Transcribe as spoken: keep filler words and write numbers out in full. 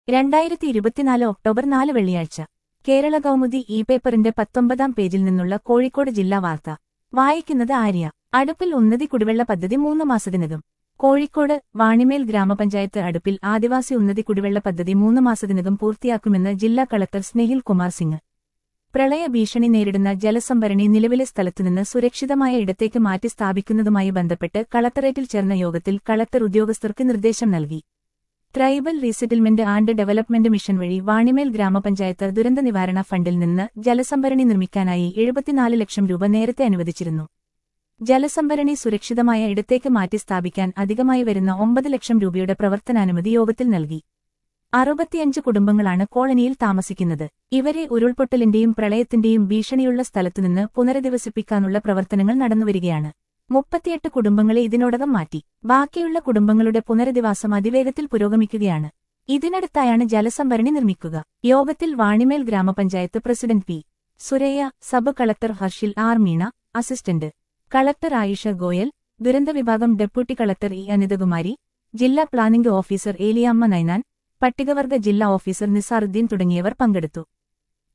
രണ്ടായിരത്തി ഇരുപത്തിനാല് ഒക്ടോബർ നാല് വെള്ളിയാഴ്ച കേരള കൗമുദി ഇ പേപ്പറിന്റെ പത്തൊമ്പതാം പേജിൽ നിന്നുള്ള കോഴിക്കോട് ജില്ലാ വാർത്ത വായിക്കുന്നത് ആര്യ. അടുപ്പിൽ ഉന്നതി കുടിവെള്ള പദ്ധതി മൂന്ന് മാസത്തിനകം. കോഴിക്കോട് വാണിമേൽ ഗ്രാമപഞ്ചായത്ത് അടുപ്പിൽ ആദിവാസി ഉന്നതി കുടിവെള്ള പദ്ധതി മൂന്ന് മാസത്തിനകം പൂർത്തിയാക്കുമെന്ന് ജില്ലാ കളക്ടർ സ്നേഹിൽ കുമാർ സിംഗ്. പ്രളയ ഭീഷണി നേരിടുന്ന ജലസംഭരണി നിലവിലെ സ്ഥലത്തുനിന്ന് സുരക്ഷിതമായ ഇടത്തേക്ക് മാറ്റി സ്ഥാപിക്കുന്നതുമായി ബന്ധപ്പെട്ട് കളക്ടറേറ്റിൽ ചേർന്ന യോഗത്തിൽ കളക്ടർ ഉദ്യോഗസ്ഥർക്ക് നിർദ്ദേശം നൽകി. Tribal resettlement and development mission വഴി വാണിമേൽ ഗ്രാമപഞ്ചായത്ത് ദുരന്ത നിവാരണ ഫണ്ടിൽ നിന്ന് ജലസംഭരണി നിർമ്മിക്കാനായി എഴുപത്തിനാല് ലക്ഷം രൂപ നേരത്തെ അനുവദിച്ചിരുന്നു. ജലസംഭരണി സുരക്ഷിതമായ ഇടത്തേക്ക് മാറ്റി സ്ഥാപിക്കാൻ അധികമായി വരുന്ന ഒമ്പത് ലക്ഷം രൂപയുടെ പ്രവർത്തനാനുമതി യോഗത്തിൽ നൽകി. അറുപത്തിയഞ്ച് കുടുംബങ്ങളാണ് കോളനിയിൽ താമസിക്കുന്നത്. ഇവരെ ഉരുൾപൊട്ടലിന്റെയും പ്രളയത്തിന്റെയും ഭീഷണിയുള്ള സ്ഥലത്തുനിന്ന് പുനരധിവസിപ്പിക്കാനുള്ള പ്രവർത്തനങ്ങൾ നടന്നുവരികയാണ്. മുപ്പത്തിയെട്ട് കുടുംബങ്ങളെ ഇതിനോടകം മാറ്റി. ബാക്കിയുള്ള കുടുംബങ്ങളുടെ പുനരധിവാസം അതിവേഗത്തിൽ പുരോഗമിക്കുകയാണ്. ഇതിനടുത്തായാണ് ജലസംഭരണി നിർമ്മിക്കുക. യോഗത്തിൽ വാണിമേൽ ഗ്രാമപഞ്ചായത്ത് president P. Suraiya, sub collector Harshil R Meena, assistant collector Ayisha Goyal, ദുരന്തവിഭാഗം ഡെപ്യൂട്ടി കളക്ടർ ഇ അനിതകുമാരി, ജില്ലാ പ്ലാനിംഗ് ഓഫീസർ ഏലിയാമ്മ നൈനാൻ, പട്ടികവർഗ ജില്ലാ ഓഫീസർ നിസാറുദ്ദീൻ തുടങ്ങിയവർ പങ്കെടുത്തു.